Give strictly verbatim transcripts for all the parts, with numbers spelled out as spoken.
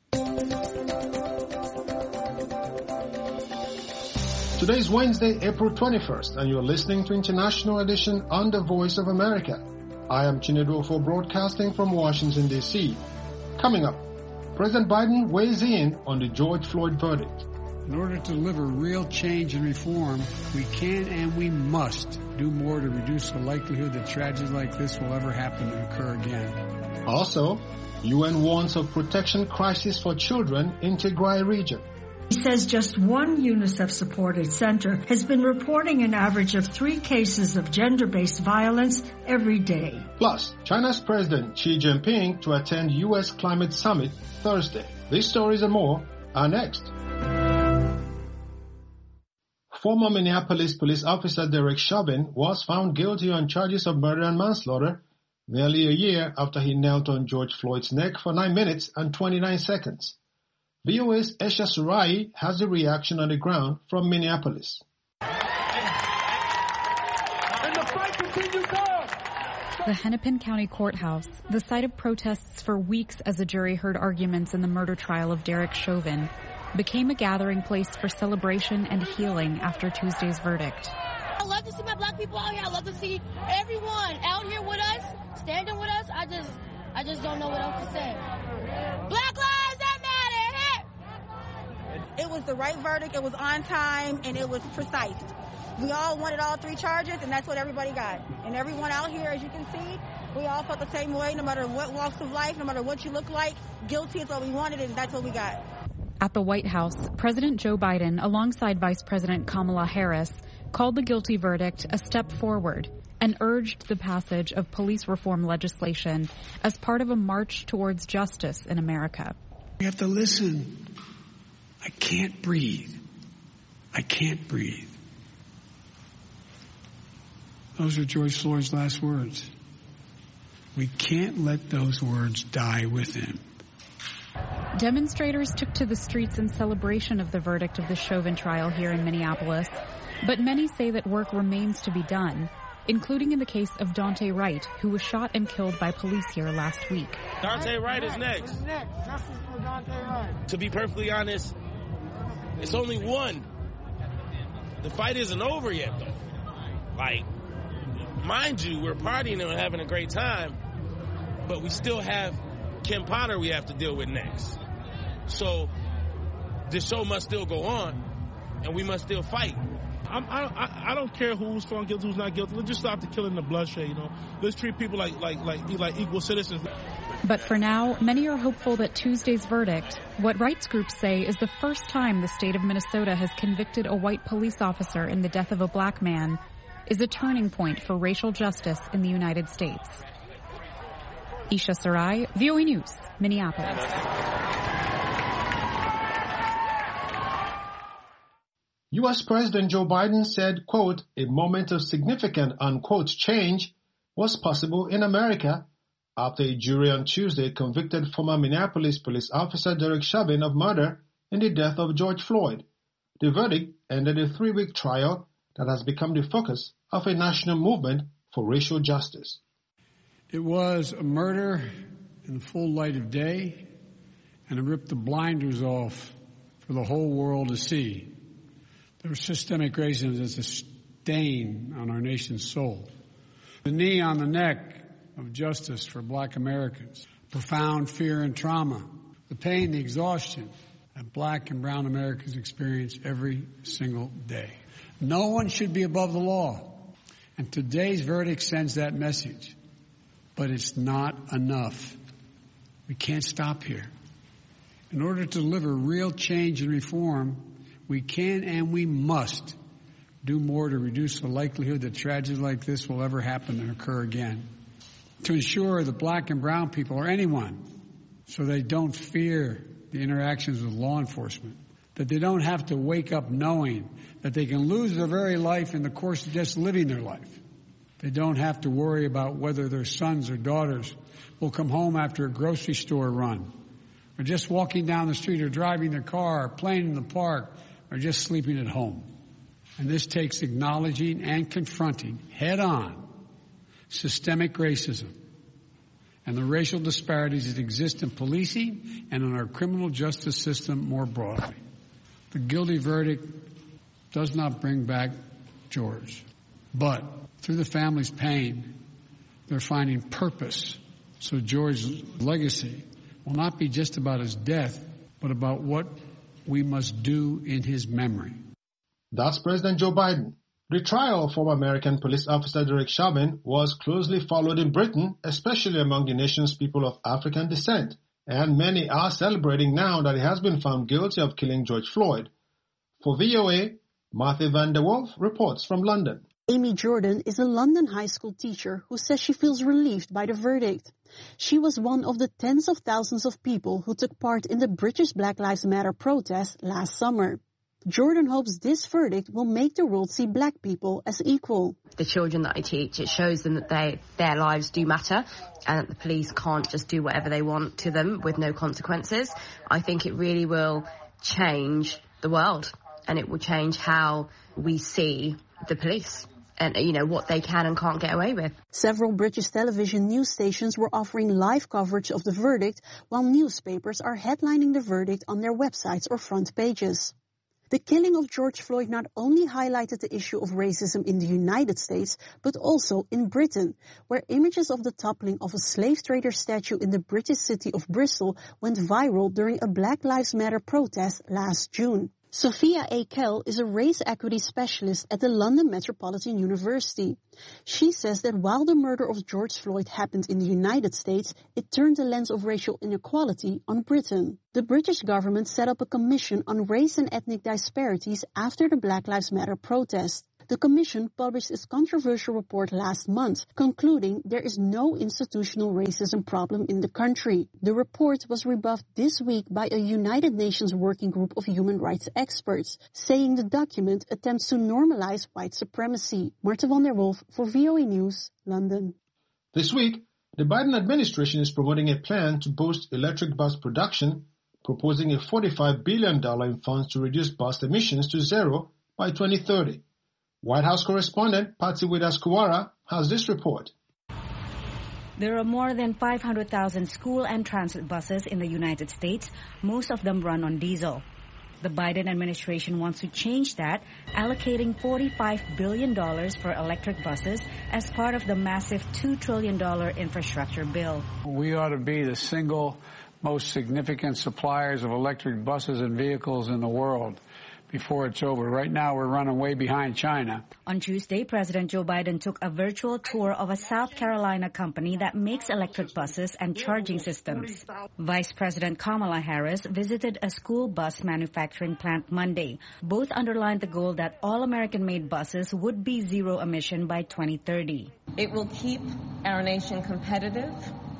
Today is Wednesday, April twenty-first, and you're listening to International Edition on the Voice of America. I am Chinedu Ofo broadcasting from Washington, D C Coming up, President Biden weighs in on the George Floyd verdict. In order to deliver real change and reform, we can and we must do more to reduce the likelihood that tragedies like this will ever happen and occur again. Also, U N warns of protection crisis for children in Tigray region. He says just one UNICEF-supported center has been reporting an average of three cases of gender-based violence every day. Plus, China's President Xi Jinping to attend U S Climate Summit Thursday. These stories and more are next. Former Minneapolis police officer Derek Chauvin was found guilty on charges of murder and manslaughter nearly a year after he knelt on George Floyd's neck for nine minutes and twenty-nine seconds. V O A's Esha Surai has a reaction on the ground from Minneapolis. And the fight continues on. The Hennepin County Courthouse, the site of protests for weeks as the jury heard arguments in the murder trial of Derek Chauvin, became a gathering place for celebration and healing after Tuesday's verdict. I love to see my black people out here. I love to see everyone out here with us, standing with us. I just, I just don't know what else to say. Black lives that matter. It was the right verdict, it was on time, and it was precise. We all wanted all three charges, and that's what everybody got. And everyone out here, as you can see, we all felt the same way, no matter what walks of life, no matter what you look like. Guilty is what we wanted, and that's what we got. At the White House, President Joe Biden, alongside Vice President Kamala Harris, called the guilty verdict a step forward and urged the passage of police reform legislation as part of a march towards justice in America. We have to listen. I can't breathe. I can't breathe. Those are George Floyd's last words. We can't let those words die with him. Demonstrators took to the streets in celebration of the verdict of the Chauvin trial here in Minneapolis, but many say that work remains to be done, including in the case of Daunte Wright, who was shot and killed by police here last week. Daunte Wright is next. Justice for Daunte Wright. To be perfectly honest, it's only one. The fight isn't over yet, though. Like, mind you, we're partying and having a great time, but we still have Kim Potter we have to deal with next. So the show must still go on, and we must still fight. I'm, I, I don't care who's found guilty, who's not guilty. Let's just stop the killing, the bloodshed, you know. Let's treat people like like like like equal citizens. But for now, many are hopeful that Tuesday's verdict, what rights groups say is the first time the state of Minnesota has convicted a white police officer in the death of a black man, is a turning point for racial justice in the United States. Esha Sarai, V O A News, Minneapolis. U S President Joe Biden said, quote, a moment of significant, unquote, change was possible in America after a jury on Tuesday convicted former Minneapolis police officer Derek Chauvin of murder in the death of George Floyd. The verdict ended a three-week trial that has become the focus of a national movement for racial justice. It was a murder in the full light of day, and it ripped the blinders off for the whole world to see. There was systemic racism as a stain on our nation's soul. The knee on the neck of justice for black Americans. Profound fear and trauma. The pain, the exhaustion that black and brown Americans experience every single day. No one should be above the law. And today's verdict sends that message. But it's not enough. We can't stop here. In order to deliver real change and reform, we can and we must do more to reduce the likelihood that tragedies like this will ever happen and occur again. To ensure that black and brown people, or anyone, so they don't fear the interactions with law enforcement, that they don't have to wake up knowing that they can lose their very life in the course of just living their life. They don't have to worry about whether their sons or daughters will come home after a grocery store run, or just walking down the street, or driving their car, or playing in the park, or just sleeping at home. And this takes acknowledging and confronting head-on systemic racism and the racial disparities that exist in policing and in our criminal justice system more broadly. The guilty verdict does not bring back George, but through the family's pain, they're finding purpose. So George's legacy will not be just about his death, but about what we must do in his memory. That's President Joe Biden. The trial of former American police officer Derek Chauvin was closely followed in Britain, especially among the nation's people of African descent, and many are celebrating now that he has been found guilty of killing George Floyd. For V O A, Martha van der Wolf reports from London. Amy Jordan is a London high school teacher who says she feels relieved by the verdict. She was one of the tens of thousands of people who took part in the British Black Lives Matter protest last summer. Jordan hopes this verdict will make the world see black people as equal. The children that I teach, it shows them that they, their lives do matter and that the police can't just do whatever they want to them with no consequences. I think it really will change the world and it will change how we see the police and, you know, what they can and can't get away with. Several British television news stations were offering live coverage of the verdict, while newspapers are headlining the verdict on their websites or front pages. The killing of George Floyd not only highlighted the issue of racism in the United States, but also in Britain, where images of the toppling of a slave trader statue in the British city of Bristol went viral during a Black Lives Matter protest last June. Sophia A. Kell is a race equity specialist at the London Metropolitan University. She says that while the murder of George Floyd happened in the United States, it turned the lens of racial inequality on Britain. The British government set up a commission on race and ethnic disparities after the Black Lives Matter protest. The commission published its controversial report last month, concluding there is no institutional racism problem in the country. The report was rebuffed this week by a United Nations working group of human rights experts, saying the document attempts to normalize white supremacy. Martha van der Wolf for V O A News, London. This week, the Biden administration is promoting a plan to boost electric bus production, proposing a forty-five billion dollars in funds to reduce bus emissions to zero by twenty thirty. White House correspondent Patsy Widakuswara has this report. There are more than five hundred thousand school and transit buses in the United States. Most of them run on diesel. The Biden administration wants to change that, allocating forty-five billion dollars for electric buses as part of the massive two trillion dollars infrastructure bill. We ought to be the single most significant suppliers of electric buses and vehicles in the world before it's over. Right now, we're running way behind China. On Tuesday, President Joe Biden took a virtual tour of a South Carolina company that makes electric buses and charging systems. Vice President Kamala Harris visited a school bus manufacturing plant Monday. Both underlined the goal that all American-made buses would be zero emission by twenty thirty. It will keep our nation competitive.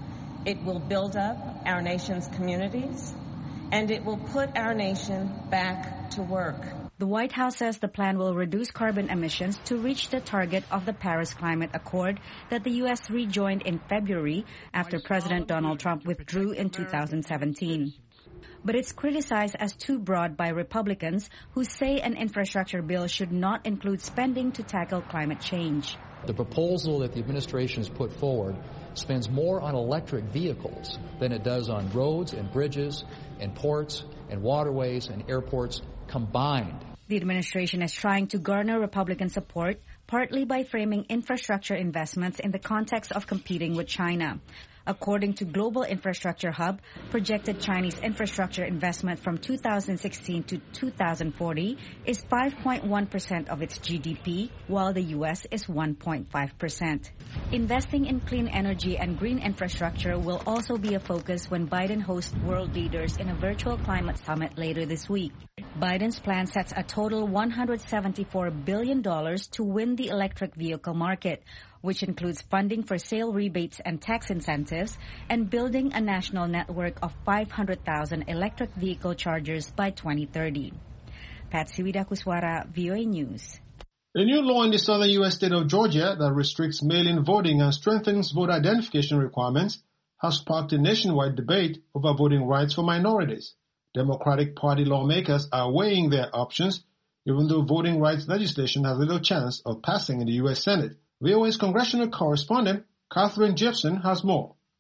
It will build up our nation's communities. And it will put our nation back to work. The White House says the plan will reduce carbon emissions to reach the target of the Paris Climate Accord that the U S rejoined in February after President Donald Trump withdrew in two thousand seventeen. But it's criticized as too broad by Republicans who say an infrastructure bill should not include spending to tackle climate change. The proposal that the administration has put forward spends more on electric vehicles than it does on roads and bridges and ports and waterways and airports combined. The administration is trying to garner Republican support, partly by framing infrastructure investments in the context of competing with China. According to Global Infrastructure Hub, projected Chinese infrastructure investment from two thousand sixteen to two thousand forty is five point one percent of its G D P, while the U S is one point five percent. Investing in clean energy and green infrastructure will also be a focus when Biden hosts world leaders in a virtual climate summit later this week. Biden's plan sets a total one hundred seventy-four billion dollars to win the electric vehicle market, which includes funding for sale rebates and tax incentives and building a national network of five hundred thousand electric vehicle chargers by twenty thirty. Patsy Widakuswara, V O A News. A new law in the southern U S state of Georgia that restricts mail-in voting and strengthens voter identification requirements has sparked a nationwide debate over voting rights for minorities. Democratic Party lawmakers are weighing their options, even though voting rights legislation has little chance of passing in the U S Senate. V O A's congressional correspondent Catherine Jepson has more.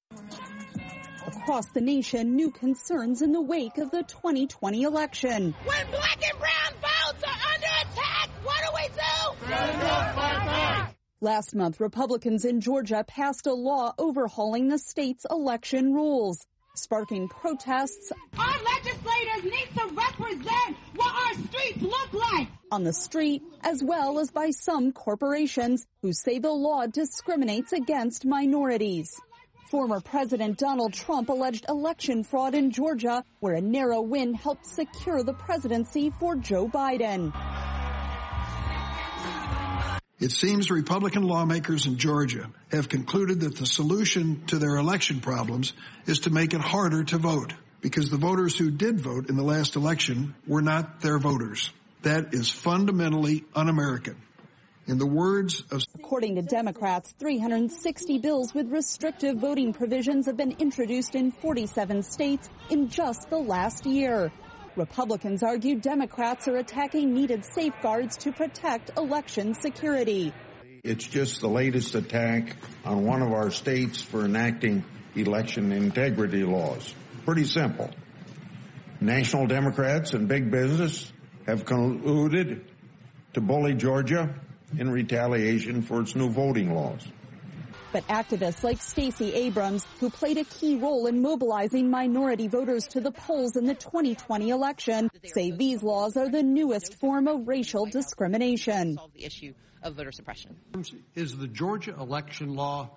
Across the nation, new concerns in the wake of the twenty twenty election. When black and brown votes are under attack, what do we do? Stand up, fight back. Last month, Republicans in Georgia passed a law overhauling the state's election rules, sparking protests. Our legislators need to represent what our streets look like. On the street, as well as by some corporations who say the law discriminates against minorities. Former President Donald Trump alleged election fraud in Georgia, where a narrow win helped secure the presidency for Joe Biden. It seems Republican lawmakers in Georgia have concluded that the solution to their election problems is to make it harder to vote, because the voters who did vote in the last election were not their voters. That is fundamentally un-American. In the words of... According to Democrats, three hundred sixty bills with restrictive voting provisions have been introduced in forty-seven states in just the last year. Republicans argue Democrats are attacking needed safeguards to protect election security. It's just the latest attack on one of our states for enacting election integrity laws. Pretty simple. National Democrats and big business have colluded to bully Georgia in retaliation for its new voting laws. But activists like Stacey Abrams, who played a key role in mobilizing minority voters to the polls in the twenty twenty election, say these laws are the newest form of racial discrimination. Solve the issue of voter suppression. Is the Georgia election law?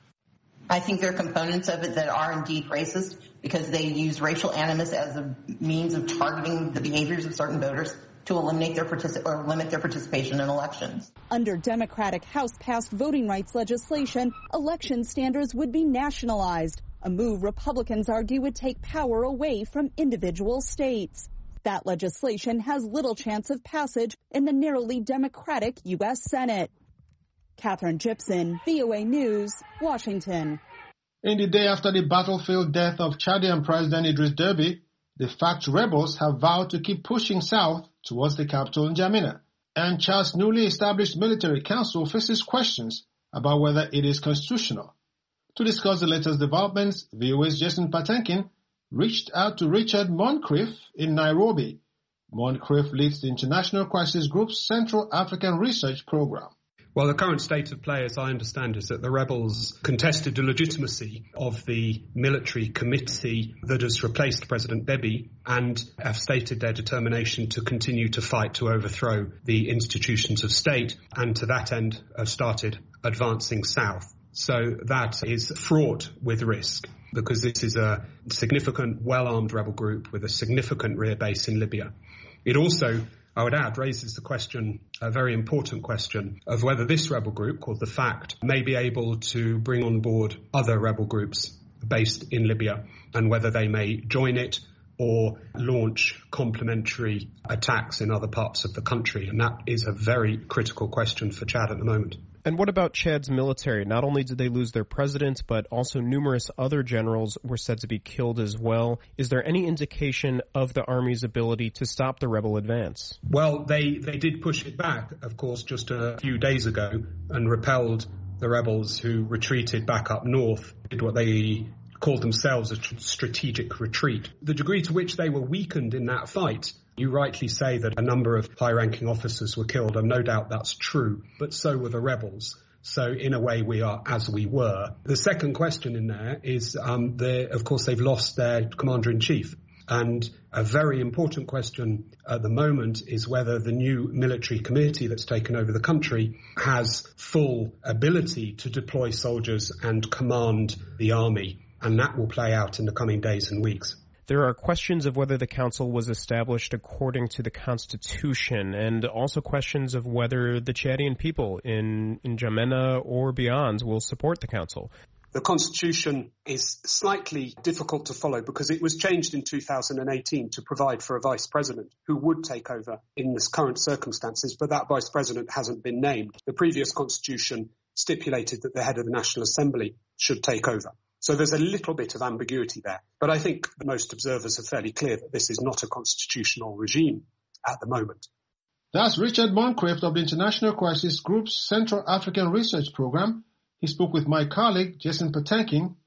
I think there are components of it that are indeed racist because they use racial animus as a means of targeting the behaviors of certain voters to eliminate their particip- or limit their participation in elections. Under Democratic House-passed voting rights legislation, election standards would be nationalized, a move Republicans argue would take power away from individual states. That legislation has little chance of passage in the narrowly Democratic U S Senate. Catherine Gibson, V O A News, Washington. In the day after the battlefield death of Chadian President Idris Deby, the FACT rebels have vowed to keep pushing south towards the capital N'Djamena, and Chad's newly established military council faces questions about whether it is constitutional. To discuss the latest developments, V O A's Jason Patenkin reached out to Richard Moncrief in Nairobi. Moncrief leads the International Crisis Group's Central African Research Program. Well, the current state of play, as I understand, is that the rebels contested the legitimacy of the military committee that has replaced President Deby and have stated their determination to continue to fight to overthrow the institutions of state, and to that end have started advancing south. So that is fraught with risk, because this is a significant, well-armed rebel group with a significant rear base in Libya. It also, I would add, raises the question, a very important question, of whether this rebel group, called the FACT, may be able to bring on board other rebel groups based in Libya, and whether they may join it or launch complementary attacks in other parts of the country. And that is a very critical question for Chad at the moment. And what about Chad's military? Not only did they lose their president, but also numerous other generals were said to be killed as well. Is there any indication of the army's ability to stop the rebel advance? Well, they, they did push it back, of course, just a few days ago, and repelled the rebels who retreated back up north, did what they called themselves a strategic retreat. The degree to which they were weakened in that fight, you rightly say that a number of high-ranking officers were killed, and no doubt that's true, but so were the rebels. So in a way, we are as we were. The second question in there is, um, of course, they've lost their commander-in-chief. And a very important question at the moment is whether the new military committee that's taken over the country has full ability to deploy soldiers and command the army. And that will play out in the coming days and weeks. There are questions of whether the council was established according to the Constitution, and also questions of whether the Chadian people in, in N'Djamena or beyond will support the council. The Constitution is slightly difficult to follow because it was changed in two thousand eighteen to provide for a vice president who would take over in this current circumstances, but that vice president hasn't been named. The previous Constitution stipulated that the head of the National Assembly should take over. So there's a little bit of ambiguity there. But I think most observers are fairly clear that this is not a constitutional regime at the moment. That's Richard Moncrief of the International Crisis Group's Central African Research Program. He spoke with my colleague, Jason Patenkin,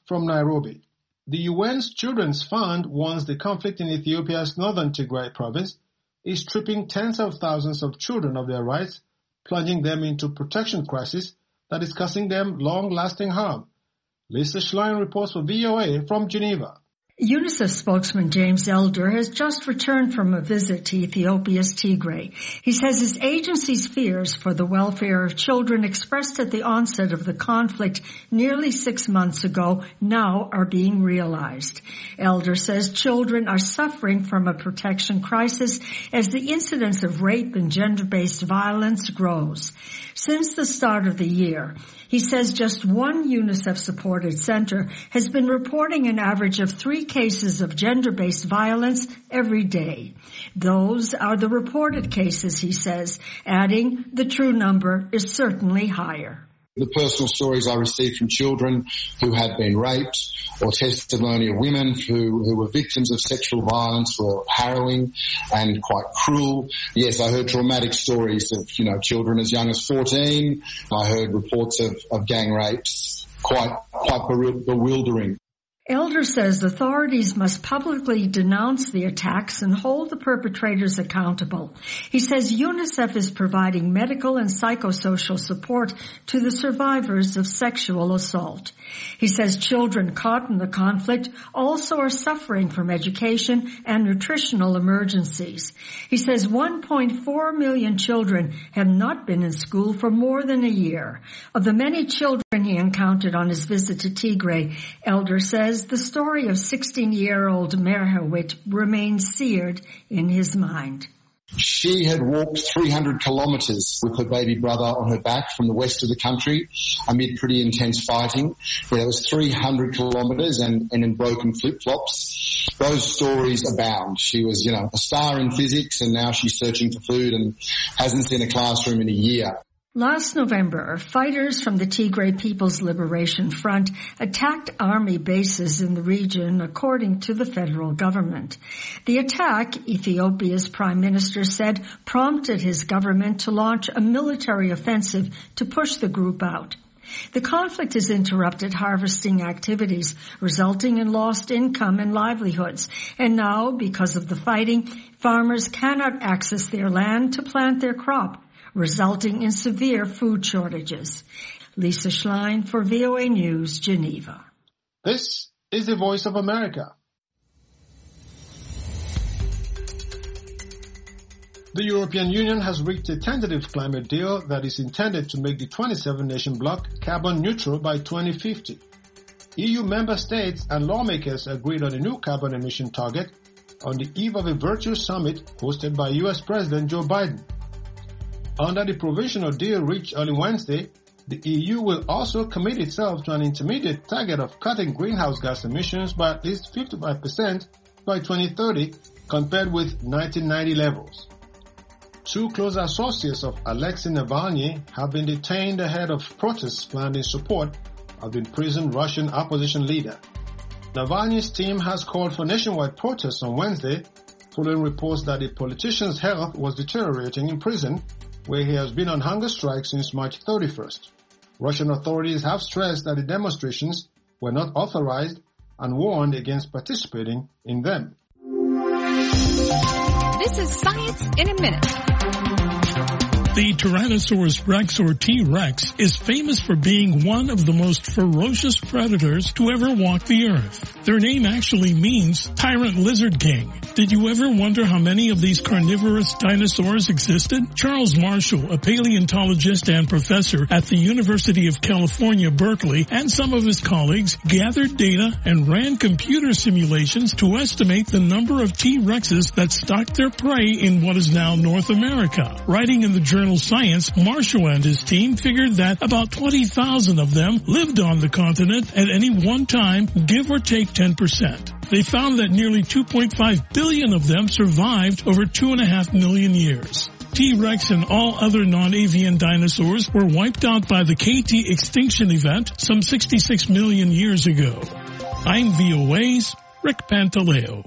from Nairobi. The U N's Children's Fund warns the conflict in Ethiopia's northern Tigray province is stripping tens of thousands of children of their rights, plunging them into protection crisis that is causing them long-lasting harm. Lisa Schlein reports for V O A from Geneva. UNICEF spokesman James Elder has just returned from a visit to Ethiopia's Tigray. He says his agency's fears for the welfare of children expressed at the onset of the conflict nearly six months ago now are being realized. Elder says children are suffering from a protection crisis as the incidence of rape and gender-based violence grows. Since the start of the year, he says just one UNICEF-supported center has been reporting an average of three cases of gender-based violence every day. Those are the reported cases, he says, adding the true number is certainly higher. The personal stories I received from children who had been raped or testimony of women who, who were victims of sexual violence were harrowing and quite cruel. Yes, I heard traumatic stories of, you know, children as young as fourteen. I heard reports of, of gang rapes, quite, quite bewildering. Elder says authorities must publicly denounce the attacks and hold the perpetrators accountable. He says UNICEF is providing medical and psychosocial support to the survivors of sexual assault. He says children caught in the conflict also are suffering from education and nutritional emergencies. He says one point four million children have not been in school for more than a year. Of the many children he encountered on his visit to Tigray, Elder says the story of sixteen-year-old Merhawit remains seared in his mind. She had walked three hundred kilometres with her baby brother on her back from the west of the country amid pretty intense fighting. There was three hundred kilometres and, and in broken flip-flops. Those stories abound. She was, you know, a star in physics and now she's searching for food and hasn't seen a classroom in a year. Last November, fighters from the Tigray People's Liberation Front attacked army bases in the region, according to the federal government. The attack, Ethiopia's prime minister said, prompted his government to launch a military offensive to push the group out. The conflict has interrupted harvesting activities, resulting in lost income and livelihoods. And now, because of the fighting, farmers cannot access their land to plant their crop, resulting in severe food shortages. Lisa Schlein for V O A News, Geneva. This is the Voice of America. The European Union has reached a tentative climate deal that is intended to make the twenty-seven nation bloc carbon neutral by twenty fifty. E U member states and lawmakers agreed on a new carbon emission target on the eve of a virtual summit hosted by U S President Joe Biden. Under the provisional deal reached early Wednesday, the E U will also commit itself to an intermediate target of cutting greenhouse gas emissions by at least fifty-five percent by twenty thirty compared with nineteen ninety levels. Two close associates of Alexei Navalny have been detained ahead of protests planned in support of the imprisoned Russian opposition leader. Navalny's team has called for nationwide protests on Wednesday following reports that the politician's health was deteriorating in prison, where he has been on hunger strike since March thirty-first. Russian authorities have stressed that the demonstrations were not authorized and warned against participating in them. This is Science in a Minute. The Tyrannosaurus rex, or T-Rex, is famous for being one of the most ferocious predators to ever walk the earth. Their name actually means Tyrant Lizard King. Did you ever wonder how many of these carnivorous dinosaurs existed? Charles Marshall, a paleontologist and professor at the University of California, Berkeley, and some of his colleagues gathered data and ran computer simulations to estimate the number of T-Rexes that stalked their prey in what is now North America. Writing in the journal Science, Marshall and his team figured that about twenty thousand of them lived on the continent at any one time, give or take ten percent. They found that nearly two point five billion of them survived over two and a half million years. T-Rex and all other non-avian dinosaurs were wiped out by the K T extinction event some sixty-six million years ago. I'm V O A's Rick Pantaleo.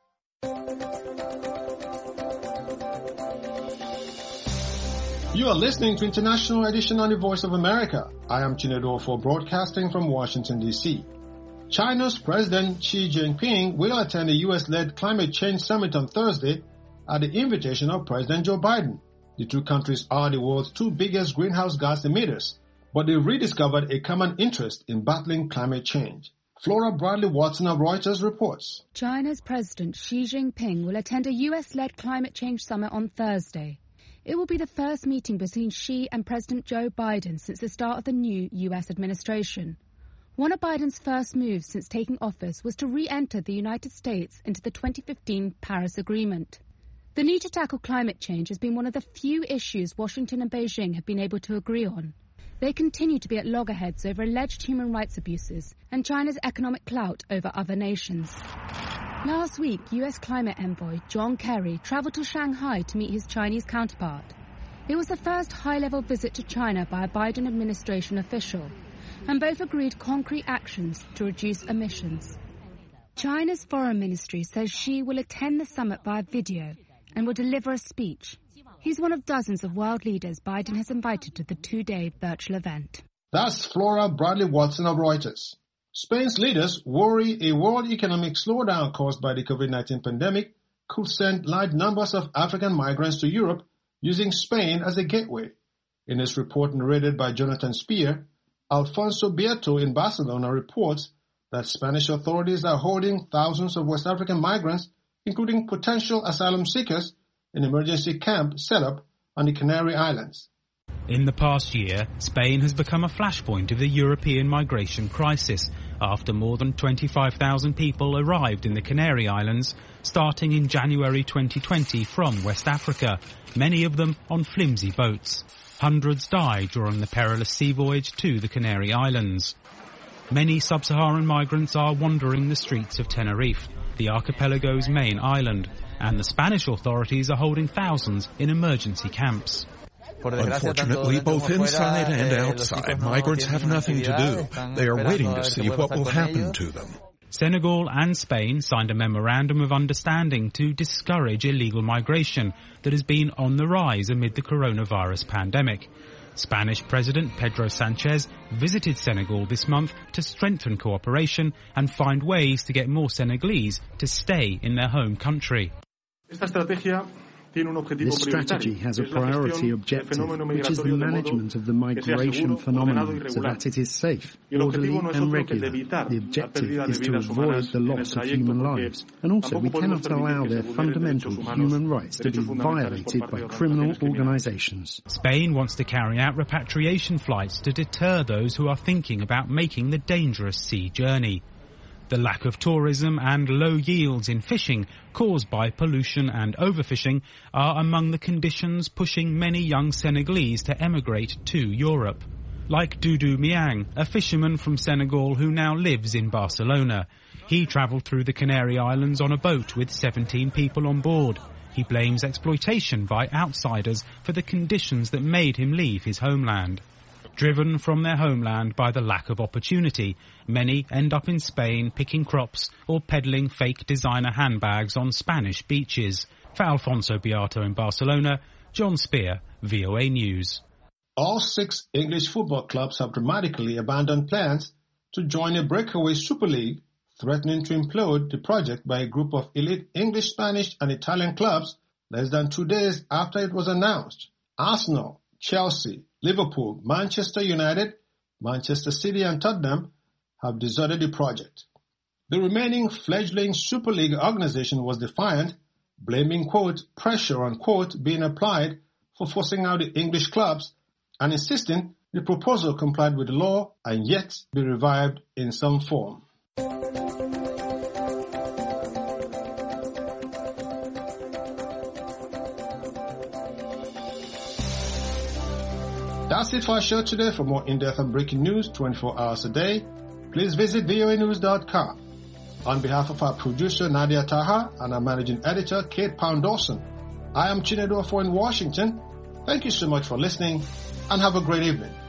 You are listening to International Edition on the Voice of America. I am Chinedu Ofo, broadcasting from Washington, D C China's President Xi Jinping will attend a U S-led climate change summit on Thursday at the invitation of President Joe Biden. The two countries are the world's two biggest greenhouse gas emitters, but they rediscovered a common interest in battling climate change. Flora Bradley Watson of Reuters reports. China's President Xi Jinping will attend a U S-led climate change summit on Thursday. It will be the first meeting between Xi and President Joe Biden since the start of the new U S administration. One of Biden's first moves since taking office was to re-enter the United States into the twenty fifteen Paris Agreement. The need to tackle climate change has been one of the few issues Washington and Beijing have been able to agree on. They continue to be at loggerheads over alleged human rights abuses and China's economic clout over other nations. Last week, U S climate envoy John Kerry travelled to Shanghai to meet his Chinese counterpart. It was the first high-level visit to China by a Biden administration official, and both agreed concrete actions to reduce emissions. China's foreign ministry says Xi will attend the summit via video and will deliver a speech. He's one of dozens of world leaders Biden has invited to the two-day virtual event. That's Flora Bradley Watson of Reuters. Spain's leaders worry a world economic slowdown caused by the COVID nineteen pandemic could send large numbers of African migrants to Europe using Spain as a gateway. In his report narrated by Jonathan Spear, Alfonso Bieto in Barcelona reports that Spanish authorities are holding thousands of West African migrants, including potential asylum seekers, in emergency camp set up on the Canary Islands. In the past year, Spain has become a flashpoint of the European migration crisis after more than twenty-five thousand people arrived in the Canary Islands starting in January twenty twenty from West Africa, many of them on flimsy boats. Hundreds died during the perilous sea voyage to the Canary Islands. Many sub-Saharan migrants are wandering the streets of Tenerife, the archipelago's main island, and the Spanish authorities are holding thousands in emergency camps. Unfortunately, both inside and outside, migrants have nothing to do. They are waiting to see what will happen to them. Senegal and Spain signed a memorandum of understanding to discourage illegal migration that has been on the rise amid the coronavirus pandemic. Spanish President Pedro Sanchez visited Senegal this month to strengthen cooperation and find ways to get more Senegalese to stay in their home country. This strategy has a priority objective, which is the management of the migration phenomenon so that it is safe, orderly and regular. The objective is to avoid the loss of human lives, and also we cannot allow their fundamental human rights to be violated by criminal organizations. Spain wants to carry out repatriation flights to deter those who are thinking about making the dangerous sea journey. The lack of tourism and low yields in fishing caused by pollution and overfishing are among the conditions pushing many young Senegalese to emigrate to Europe. Like Doudou Miang, a fisherman from Senegal who now lives in Barcelona. He travelled through the Canary Islands on a boat with seventeen people on board. He blames exploitation by outsiders for the conditions that made him leave his homeland. Driven from their homeland by the lack of opportunity, many end up in Spain picking crops or peddling fake designer handbags on Spanish beaches. For Alfonso Beato in Barcelona, John Spear, V O A News. All six English football clubs have dramatically abandoned plans to join a breakaway Super League, threatening to implode the project by a group of elite English, Spanish and Italian clubs less than two days after it was announced. Arsenal, Chelsea, Liverpool, Manchester United, Manchester City and Tottenham have deserted the project. The remaining fledgling Super League organization was defiant, blaming, quote, pressure, unquote, being applied for forcing out the English clubs and insisting the proposal complied with the law and yet be revived in some form. That's it for our show today. For more in-depth and breaking news twenty-four hours a day, please visit V O A news dot com. On behalf of our producer Nadia Taha and our managing editor Kate Pound Dawson, I am Chinedu Afo in Washington. Thank you so much for listening and have a great evening.